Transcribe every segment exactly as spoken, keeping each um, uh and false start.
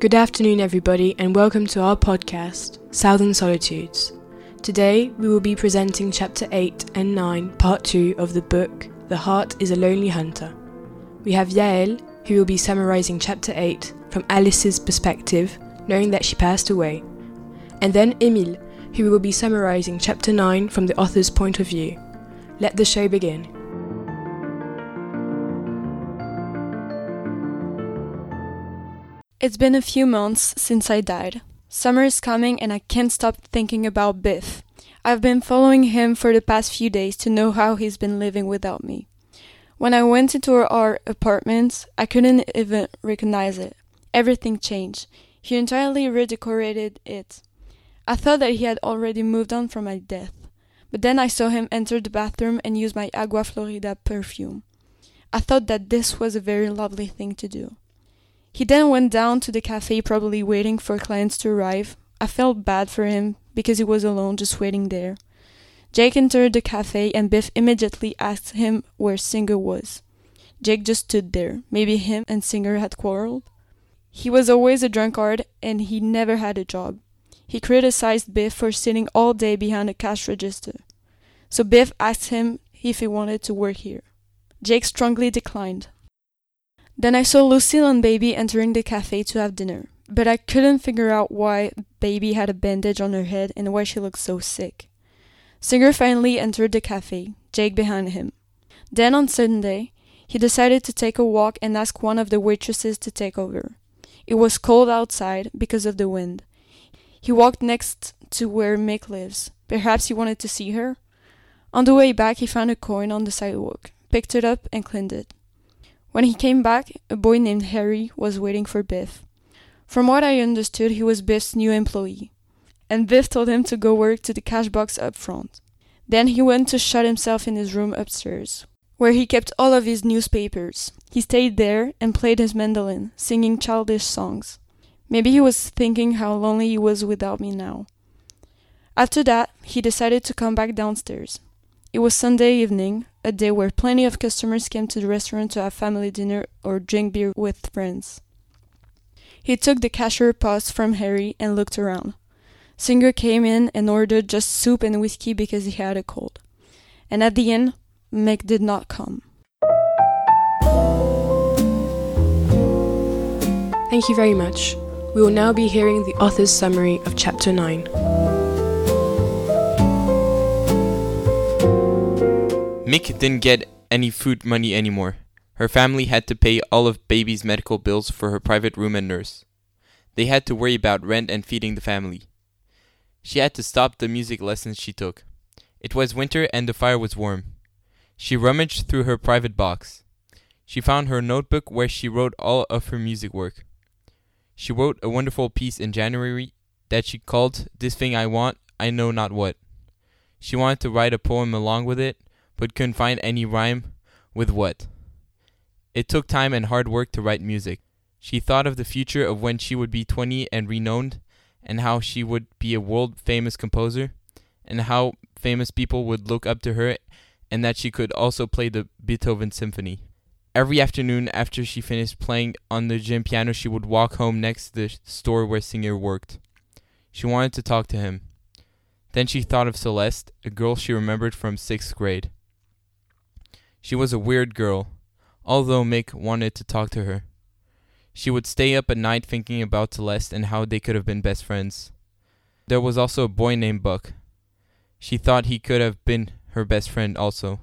Good afternoon, everybody, and welcome to our podcast, Southern Solitudes. Today, we will be presenting Chapter eight and nine, Part two of the book, The Heart is a Lonely Hunter. We have Yael, who will be summarizing Chapter eight from Alice's perspective, knowing that she passed away, and then Emile, who will be summarizing Chapter nine from the author's point of view. Let the show begin. It's been a few months since I died. Summer is coming and I can't stop thinking about Biff. I've been following him for the past few days to know how he's been living without me. When I went into our apartment, I couldn't even recognize it. Everything changed. He entirely redecorated it. I thought that he had already moved on from my death. But then I saw him enter the bathroom and use my Agua Florida perfume. I thought that this was a very lovely thing to do. He then went down to the cafe, probably waiting for clients to arrive. I felt bad for him because he was alone, just waiting there. Jake entered the cafe and Biff immediately asked him where Singer was. Jake just stood there. Maybe him and Singer had quarreled. He was always a drunkard and he never had a job. He criticized Biff for sitting all day behind a cash register. So Biff asked him if he wanted to work here. Jake strongly declined. Then I saw Lucille and Baby entering the cafe to have dinner, but I couldn't figure out why Baby had a bandage on her head and why she looked so sick. Singer finally entered the cafe, Jake behind him. Then on Sunday, he decided to take a walk and ask one of the waitresses to take over. It was cold outside because of the wind. He walked next to where Mick lives. Perhaps he wanted to see her. On the way back, he found a coin on the sidewalk, picked it up and cleaned it. When he came back, a boy named Harry was waiting for Biff. From what I understood, he was Biff's new employee, and Biff told him to go work to the cash box up front. Then he went to shut himself in his room upstairs, where he kept all of his newspapers. He stayed there and played his mandolin, singing childish songs. Maybe he was thinking how lonely he was without me now. After that, he decided to come back downstairs. It was Sunday evening, a day where plenty of customers came to the restaurant to have family dinner or drink beer with friends. He took the cashier pass from Harry and looked around. Singer came in and ordered just soup and whiskey because he had a cold. And at the end, Mick did not come. Thank you very much. We will now be hearing the author's summary of Chapter nine. Mick didn't get any food money anymore. Her family had to pay all of Baby's medical bills for her private room and nurse. They had to worry about rent and feeding the family. She had to stop the music lessons she took. It was winter and the fire was warm. She rummaged through her private box. She found her notebook where she wrote all of her music work. She wrote a wonderful piece in January that she called This Thing I Want, I Know Not What. She wanted to write a poem along with it, but couldn't find any rhyme with what. It took time and hard work to write music. She thought of the future of when she would be twenty and renowned, and how she would be a world-famous composer, and how famous people would look up to her, and that she could also play the Beethoven Symphony. Every afternoon after she finished playing on the gym piano, she would walk home next to the store where Singer worked. She wanted to talk to him. Then she thought of Celeste, a girl she remembered from sixth grade. She was a weird girl, although Mick wanted to talk to her. She would stay up at night thinking about Celeste and how they could have been best friends. There was also a boy named Buck. She thought he could have been her best friend also.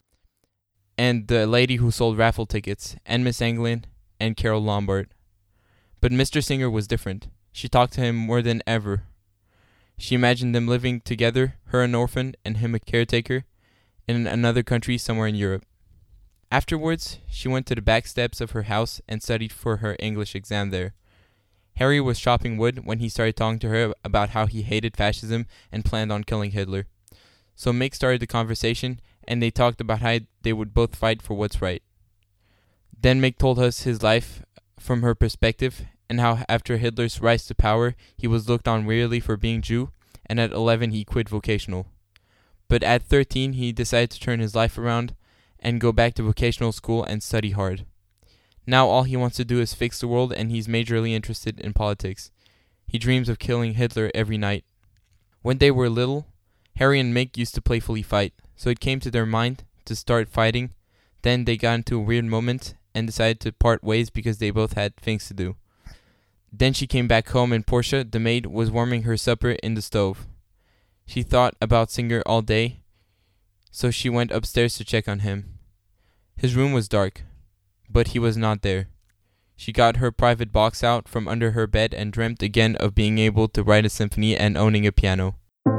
And the lady who sold raffle tickets, and Miss Anglin, and Carol Lombard. But Mister Singer was different. She talked to him more than ever. She imagined them living together, her an orphan and him a caretaker, in another country somewhere in Europe. Afterwards, she went to the back steps of her house and studied for her English exam there. Harry was chopping wood when he started talking to her about how he hated fascism and planned on killing Hitler. So Mick started the conversation, and they talked about how they would both fight for what's right. Then Mick told us his life from her perspective, and how after Hitler's rise to power, he was looked on wearily for being Jew, and at eleven he quit vocational. But at thirteen he decided to turn his life around and go back to vocational school and study hard. Now all he wants to do is fix the world, and he's majorly interested in politics. He dreams of killing Hitler every night. When they were little, Harry and Mick used to playfully fight, so it came to their mind to start fighting. Then they got into a weird moment and decided to part ways because they both had things to do. Then she came back home and Portia, the maid, was warming her supper in the stove. She thought about Singer all day, so she went upstairs to check on him. His room was dark, but he was not there. She got her private box out from under her bed and dreamt again of being able to write a symphony and owning a piano.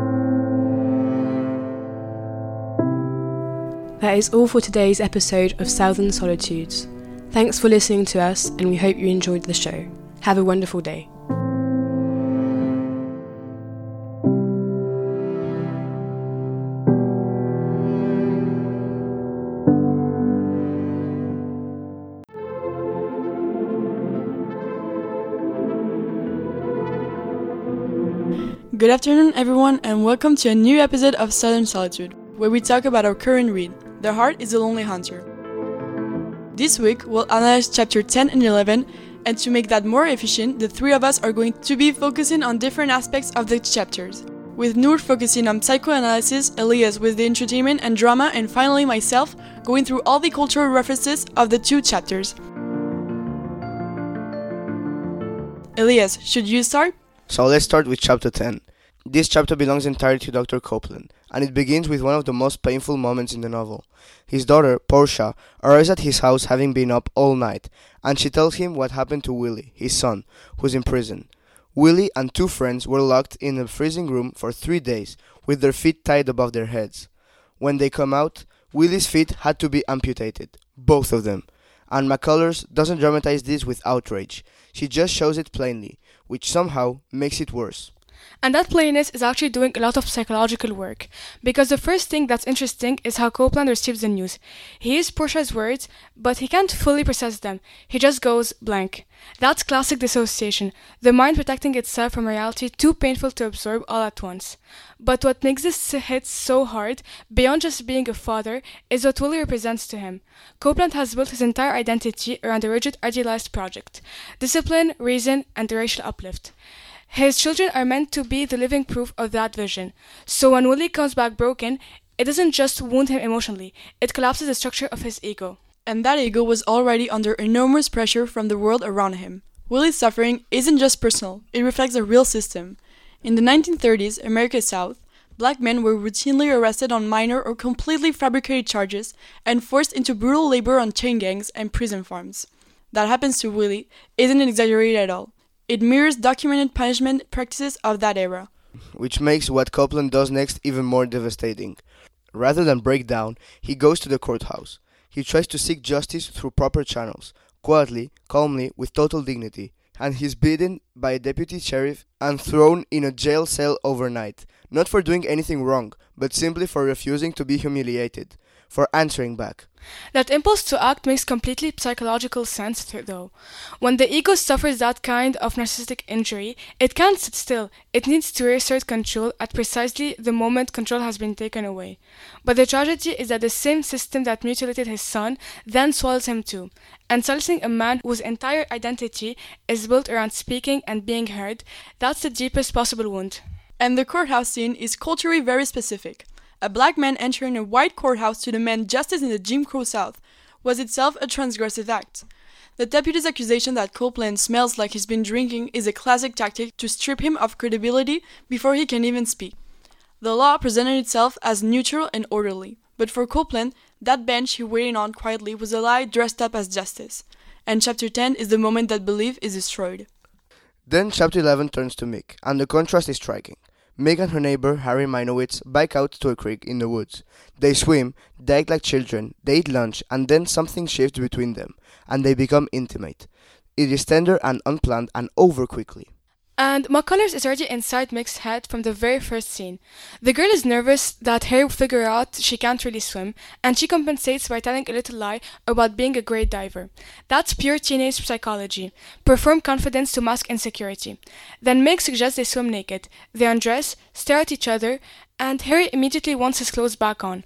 That is all for today's episode of Southern Solitudes. Thanks for listening to us, and we hope you enjoyed the show. Have a wonderful day. Good afternoon, everyone, and welcome to a new episode of Southern Solitude, where we talk about our current read, The Heart is a Lonely Hunter. This week, we'll analyze chapter ten and eleven, and to make that more efficient, the three of us are going to be focusing on different aspects of the chapters, with Noor focusing on psychoanalysis, Elias with the entertainment and drama, and finally myself going through all the cultural references of the two chapters. Elias, should you start? So let's start with chapter ten. This chapter belongs entirely to Doctor Copeland, and it begins with one of the most painful moments in the novel. His daughter, Portia, arrives at his house having been up all night, and she tells him what happened to Willie, his son, who's in prison. Willie and two friends were locked in a freezing room for three days, with their feet tied above their heads. When they come out, Willie's feet had to be amputated, both of them. And McCullers doesn't dramatize this with outrage. She just shows it plainly, which somehow makes it worse. And that plainness is actually doing a lot of psychological work, because the first thing that's interesting is how Copeland receives the news. He hears Portia's words, but he can't fully process them. He just goes blank. That's classic dissociation, the mind protecting itself from reality too painful to absorb all at once. But what makes this hit so hard, beyond just being a father, is what Willie represents to him. Copeland has built his entire identity around a rigid, idealized project: discipline, reason, and racial uplift. His children are meant to be the living proof of that vision. So when Willie comes back broken, it doesn't just wound him emotionally, it collapses the structure of his ego. And that ego was already under enormous pressure from the world around him. Willie's suffering isn't just personal, it reflects a real system. In the nineteen thirties, America South, black men were routinely arrested on minor or completely fabricated charges and forced into brutal labor on chain gangs and prison farms. That happens to Willie isn't exaggerated at all. It mirrors documented punishment practices of that era. Which makes what Copeland does next even more devastating. Rather than break down, he goes to the courthouse. He tries to seek justice through proper channels, quietly, calmly, with total dignity, and he's beaten by a deputy sheriff and thrown in a jail cell overnight, not for doing anything wrong, but simply for refusing to be humiliated, for answering back. That impulse to act makes completely psychological sense, though. When the ego suffers that kind of narcissistic injury, it can't sit still. It needs to reassert control at precisely the moment control has been taken away. But the tragedy is that the same system that mutilated his son then swallows him too. And silencing a man whose entire identity is built around speaking and being heard, that's the deepest possible wound. And the courthouse scene is culturally very specific. A black man entering a white courthouse to demand justice in the Jim Crow South was itself a transgressive act. The deputy's accusation that Copeland smells like he's been drinking is a classic tactic to strip him of credibility before he can even speak. The law presented itself as neutral and orderly, but for Copeland, that bench he waited on quietly was a lie dressed up as justice. And chapter ten is the moment that belief is destroyed. Then chapter eleven turns to Mick, and the contrast is striking. Mick and her neighbor, Harry Meinowitz, bike out to a creek in the woods. They swim, they act like children, they eat lunch, and then something shifts between them, and they become intimate. It is tender and unplanned and over quickly. And McCullers is already inside Mick's head from the very first scene. The girl is nervous that Harry will figure out she can't really swim, and she compensates by telling a little lie about being a great diver. That's pure teenage psychology. Perform confidence to mask insecurity. Then Mick suggests they swim naked. They undress, stare at each other, and Harry immediately wants his clothes back on.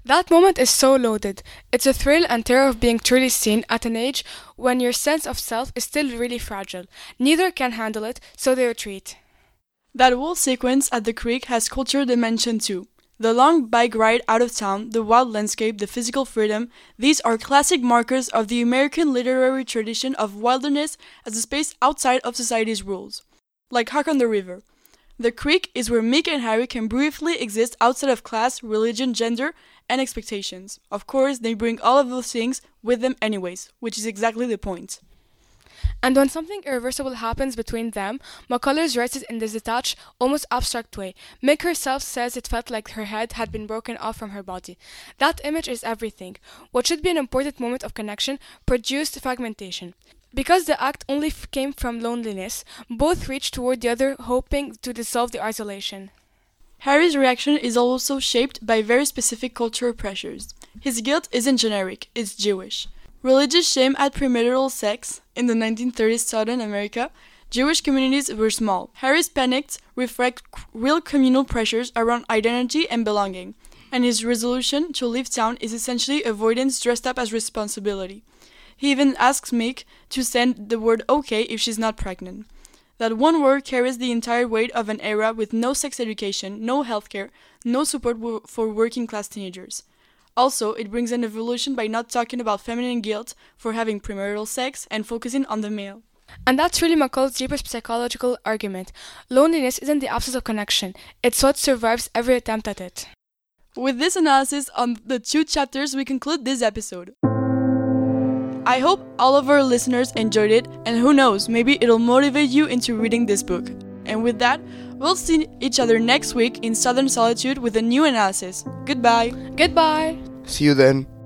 That moment is so loaded. It's a thrill and terror of being truly seen at an age when your sense of self is still really fragile. Neither can handle it, so they retreat. That whole sequence at the creek has cultural dimension too. The long bike ride out of town, the wild landscape, the physical freedom, these are classic markers of the American literary tradition of wilderness as a space outside of society's rules. Like Hawk on the River. The creek is where Mick and Harry can briefly exist outside of class, religion, gender, and expectations. Of course, they bring all of those things with them anyways, which is exactly the point. And when something irreversible happens between them, McCullers writes it in this detached, almost abstract way. Mick herself says it felt like her head had been broken off from her body. That image is everything. What should be an important moment of connection produced fragmentation. Because the act only f- came from loneliness, both reached toward the other, hoping to dissolve the isolation. Harry's reaction is also shaped by very specific cultural pressures. His guilt isn't generic, it's Jewish. Religious shame at premarital sex. In the nineteen thirties Southern America, Jewish communities were small. Harry's panics reflect real communal pressures around identity and belonging, and his resolution to leave town is essentially avoidance dressed up as responsibility. He even asks Mick to send the word okay if she's not pregnant. That one word carries the entire weight of an era with no sex education, no healthcare, no support w- for working class teenagers. Also, it brings an evolution by not talking about feminine guilt for having premarital sex and focusing on the male. And that's really McCall's deepest psychological argument. Loneliness isn't the absence of connection, it's what survives every attempt at it. With this analysis on the two chapters, we conclude this episode. I hope all of our listeners enjoyed it, and who knows, maybe it'll motivate you into reading this book. And with that, we'll see each other next week in Southern Solitude with a new analysis. Goodbye! Goodbye! See you then.